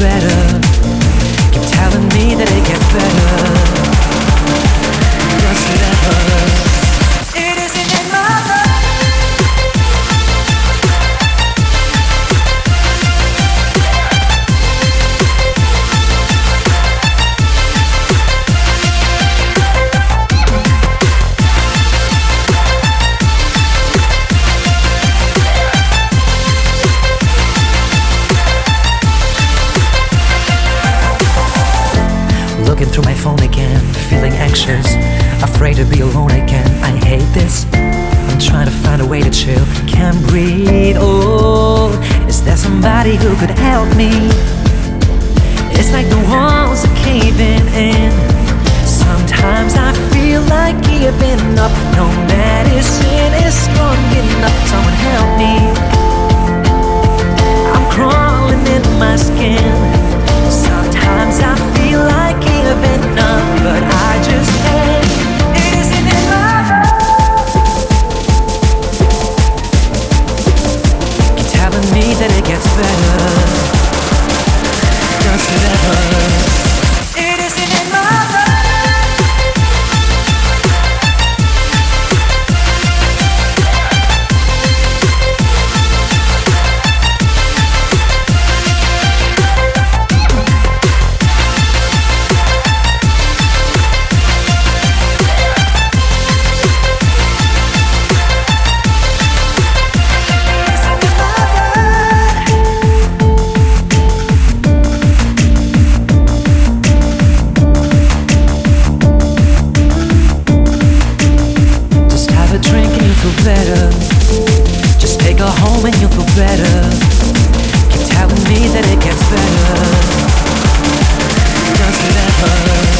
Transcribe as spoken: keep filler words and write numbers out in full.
better. Keep telling me that it gets better. Does it ever? It isn't in my life. Looking through my phone again, feeling anxious, afraid to be alone again. I hate this. I'm trying to find a way to chill, can't breathe. Oh, is there somebody who could help me? It's like the walls are caving in. Sometimes I feel like giving up. No medicine is strong enough. Someone help me. I'm crawling in my skin. Sometimes I feel like giving up, but I just can't. It isn't in my heart. Keep telling me that it gets better. Does it ever? It isn't in my heart. Better. Just take her home and you'll feel better. Keep telling me that it gets better. Does it ever?